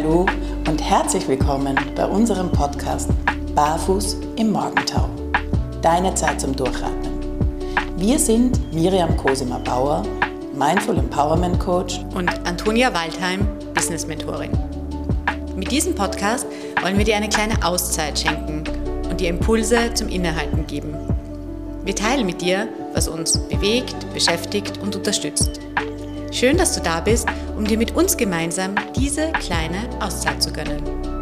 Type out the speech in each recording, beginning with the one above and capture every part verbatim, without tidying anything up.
Hallo und herzlich willkommen bei unserem Podcast Barfuß im Morgentau. Deine Zeit zum Durchatmen. Wir sind Miriam Cosima-Bauer, Mindful Empowerment Coach und Antonia Waldheim, Business Mentorin. Mit diesem Podcast wollen wir dir eine kleine Auszeit schenken und dir Impulse zum Innehalten geben. Wir teilen mit dir, was uns bewegt, beschäftigt und unterstützt. Schön, dass du da bist, um dir mit uns gemeinsam diese kleine Auszeit zu gönnen.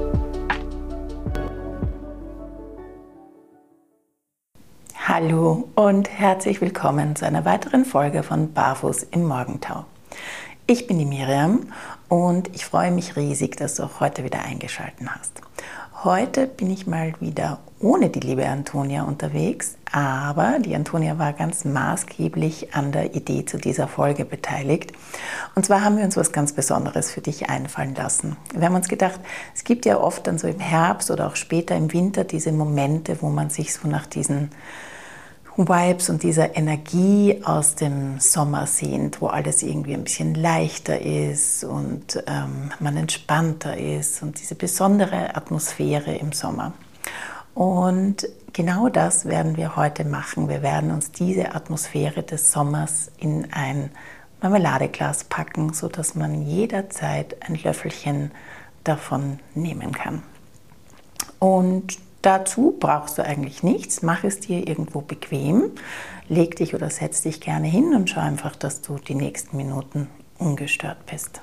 Hallo und herzlich willkommen zu einer weiteren Folge von Barfuß im Morgentau. Ich bin die Miriam und ich freue mich riesig, dass du auch heute wieder eingeschaltet hast. Heute bin ich mal wieder ohne die liebe Antonia unterwegs, aber die Antonia war ganz maßgeblich an der Idee zu dieser Folge beteiligt. Und zwar haben wir uns was ganz Besonderes für dich einfallen lassen. Wir haben uns gedacht, es gibt ja oft dann so im Herbst oder auch später im Winter diese Momente, wo man sich so nach diesen Vibes und dieser Energie aus dem Sommer sehnt, wo alles irgendwie ein bisschen leichter ist und ähm, man entspannter ist und diese besondere Atmosphäre im Sommer. Und genau das werden wir heute machen. Wir werden uns diese Atmosphäre des Sommers in ein Marmeladeglas packen, sodass man jederzeit ein Löffelchen davon nehmen kann. Und dazu brauchst du eigentlich nichts. Mach es dir irgendwo bequem. Leg dich oder setz dich gerne hin und schau einfach, dass du die nächsten Minuten ungestört bist.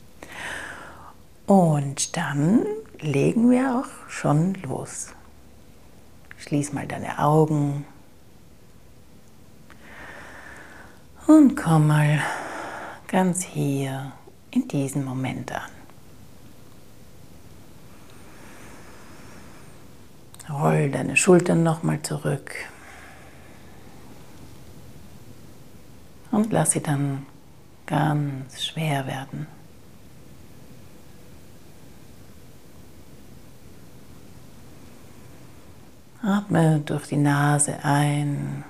Und dann legen wir auch schon los. Schließ mal deine Augen und komm mal ganz hier in diesen Moment an. Roll deine Schultern nochmal zurück und lass sie dann ganz schwer werden. Atme durch die Nase ein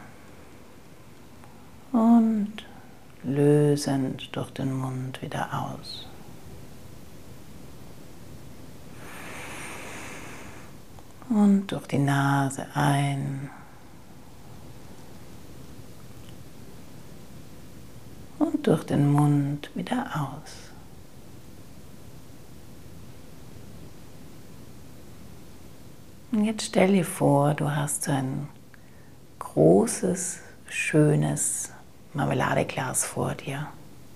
und lösend durch den Mund wieder aus. Und durch die Nase ein und durch den Mund wieder aus. Und jetzt stell dir vor, du hast so ein großes, schönes Marmeladeglas vor dir.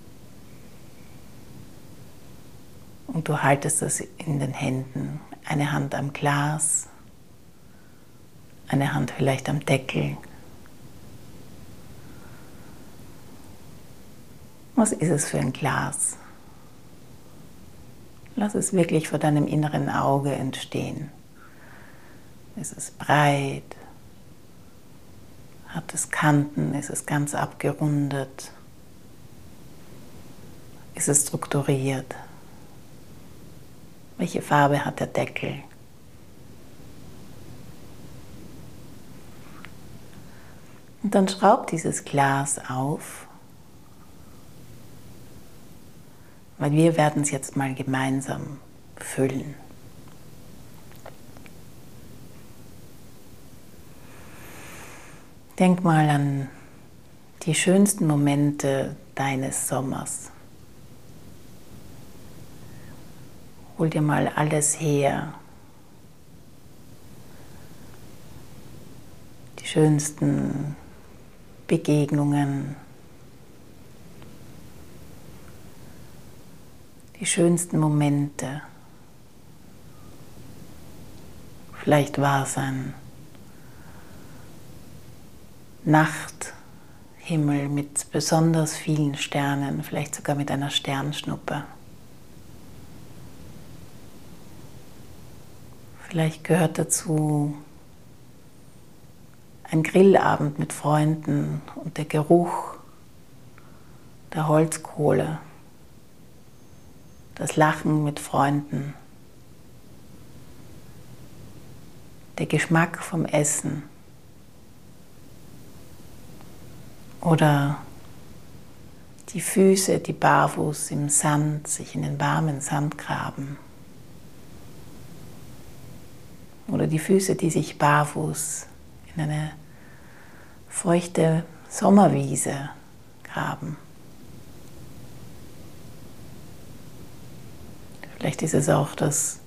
Und du haltest es in den Händen, eine Hand am Glas, eine Hand vielleicht am Deckel. Was ist es für ein Glas? Lass es wirklich vor deinem inneren Auge entstehen. Ist es breit? Hat es Kanten? Ist es ganz abgerundet? Ist es strukturiert? Welche Farbe hat der Deckel? Und dann schraub dieses Glas auf, weil wir werden es jetzt mal gemeinsam füllen. Denk mal an die schönsten Momente deines Sommers. Hol dir mal alles her. Die schönsten Begegnungen, die schönsten Momente. Vielleicht war es ein Nachthimmel mit besonders vielen Sternen, vielleicht sogar mit einer Sternschnuppe. Vielleicht gehört dazu ein Grillabend mit Freunden und der Geruch der Holzkohle, das Lachen mit Freunden, der Geschmack vom Essen oder die Füße, die barfuß im Sand sich in den warmen Sand graben. Oder die Füße, die sich barfuß in eine feuchte Sommerwiese graben. Vielleicht ist es auch das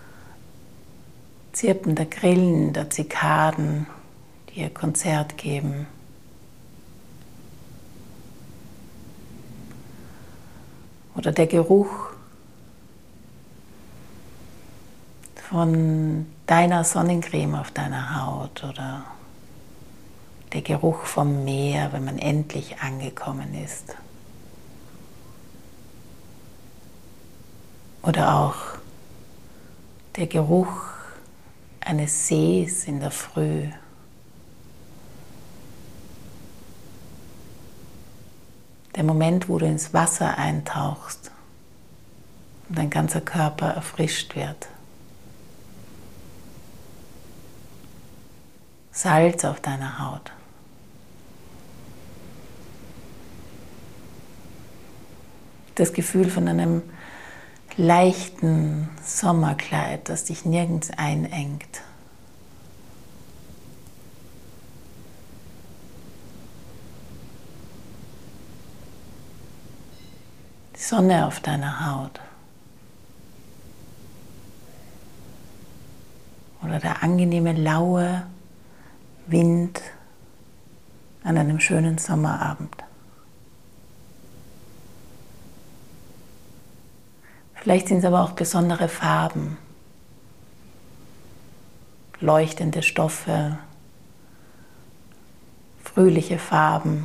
Zirpen der Grillen, der Zikaden, die ihr Konzert geben. Oder der Geruch von deiner Sonnencreme auf deiner Haut oder der Geruch vom Meer, wenn man endlich angekommen ist. Oder auch der Geruch eines Sees in der Früh. Der Moment, wo du ins Wasser eintauchst und dein ganzer Körper erfrischt wird. Salz auf deiner Haut. Das Gefühl von einem leichten Sommerkleid, das dich nirgends einengt. Die Sonne auf deiner Haut. Oder der angenehme, laue Wind an einem schönen Sommerabend. Vielleicht sind es aber auch besondere Farben, leuchtende Stoffe, fröhliche Farben.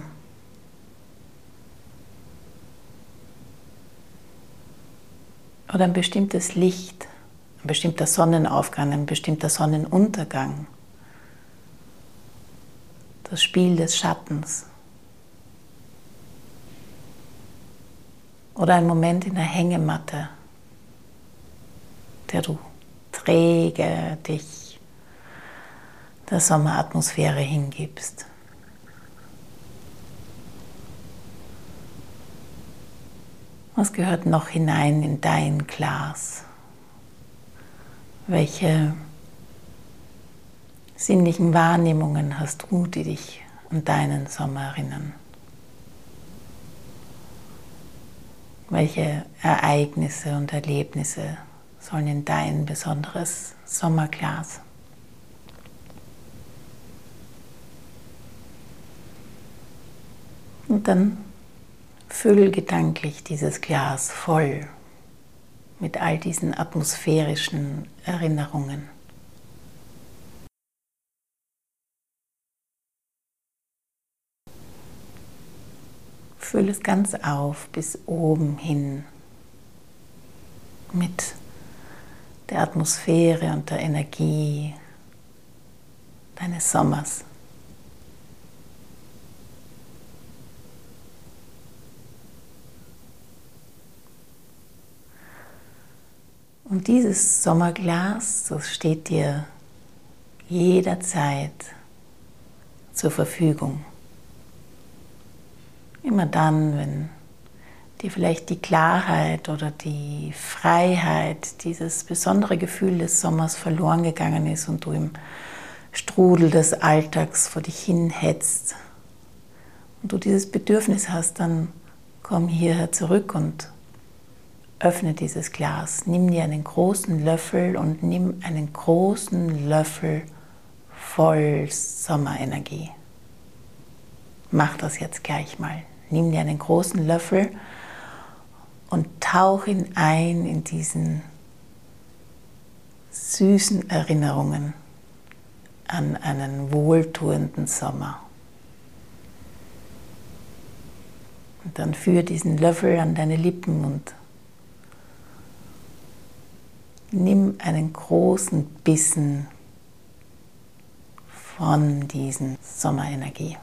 Oder ein bestimmtes Licht, ein bestimmter Sonnenaufgang, ein bestimmter Sonnenuntergang. Das Spiel des Schattens. Oder ein Moment in der Hängematte, der du träge dich der Sommeratmosphäre hingibst. Was gehört noch hinein in dein Glas? Welche sinnlichen Wahrnehmungen hast du, die dich an deinen Sommer erinnern? Welche Ereignisse und Erlebnisse sollen in dein besonderes Sommerglas? Und dann füll gedanklich dieses Glas voll mit all diesen atmosphärischen Erinnerungen. Füll es ganz auf bis oben hin mit der Atmosphäre und der Energie deines Sommers. Und dieses Sommerglas, das steht dir jederzeit zur Verfügung. Immer dann, wenn dir vielleicht die Klarheit oder die Freiheit, dieses besondere Gefühl des Sommers verloren gegangen ist und du im Strudel des Alltags vor dich hin hetzt und du dieses Bedürfnis hast, dann komm hierher zurück und öffne dieses Glas. Nimm dir einen großen Löffel und nimm einen großen Löffel voll Sommerenergie. Mach das jetzt gleich mal. Nimm dir einen großen Löffel und tauch ihn ein in diesen süßen Erinnerungen an einen wohltuenden Sommer. Und dann führe diesen Löffel an deine Lippen und nimm einen großen Bissen von diesen Sommerenergie.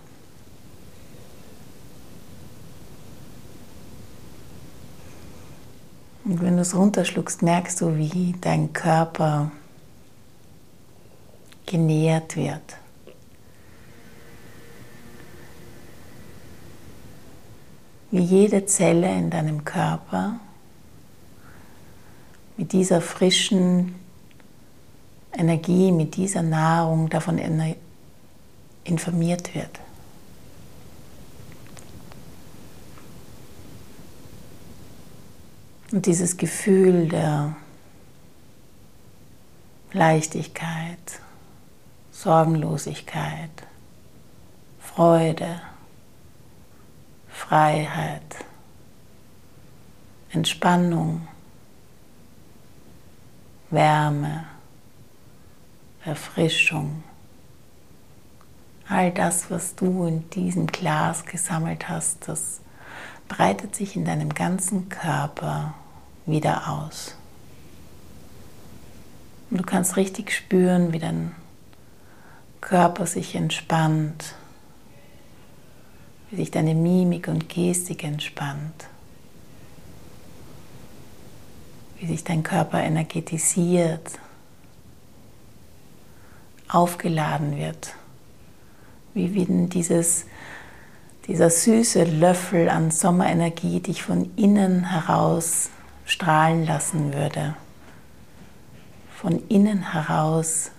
Und wenn du es runterschluckst, merkst du, wie dein Körper genährt wird. Wie jede Zelle in deinem Körper mit dieser frischen Energie, mit dieser Nahrung davon informiert wird. Und dieses Gefühl der Leichtigkeit, Sorgenlosigkeit, Freude, Freiheit, Entspannung, Wärme, Erfrischung, all das, was du in diesem Glas gesammelt hast, das breitet sich in deinem ganzen Körper wieder aus. Und du kannst richtig spüren, wie dein Körper sich entspannt, wie sich deine Mimik und Gestik entspannt, wie sich dein Körper energetisiert, aufgeladen wird, wie wenn dieses, dieser süße Löffel an Sommerenergie dich von innen heraus strahlen lassen würde, von innen heraus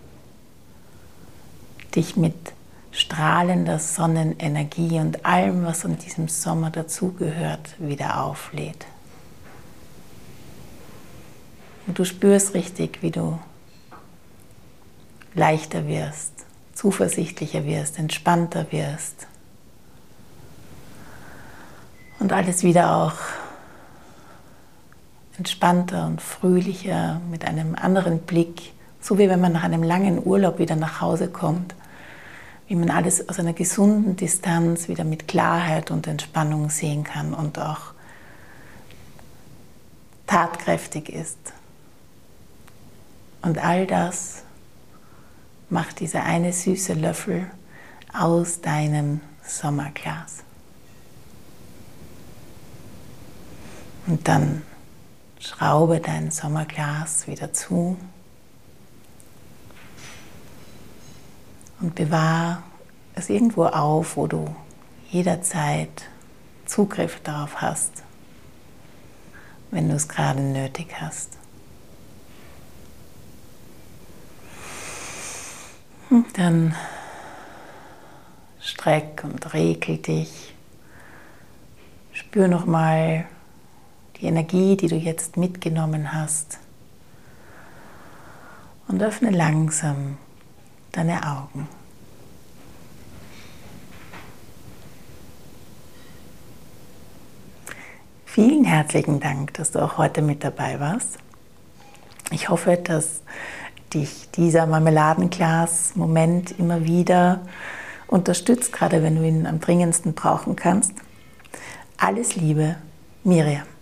dich mit strahlender Sonnenenergie und allem, was an diesem Sommer dazugehört, wieder auflädt. Und du spürst richtig, wie du leichter wirst, zuversichtlicher wirst, entspannter wirst und alles wieder auch entspannter und fröhlicher mit einem anderen Blick, so wie wenn man nach einem langen Urlaub wieder nach Hause kommt, wie man alles aus einer gesunden Distanz wieder mit Klarheit und Entspannung sehen kann und auch tatkräftig ist. Und all das macht dieser eine süße Löffel aus deinem Sommerglas. Und dann schraube dein Sommerglas wieder zu und bewahre es irgendwo auf, wo du jederzeit Zugriff darauf hast, wenn du es gerade nötig hast. Und dann streck und regel dich. Spür nochmal die Energie, die du jetzt mitgenommen hast. Und öffne langsam deine Augen. Vielen herzlichen Dank, dass du auch heute mit dabei warst. Ich hoffe, dass dich dieser Marmeladenglas-Moment immer wieder unterstützt, gerade wenn du ihn am dringendsten brauchen kannst. Alles Liebe, Miriam.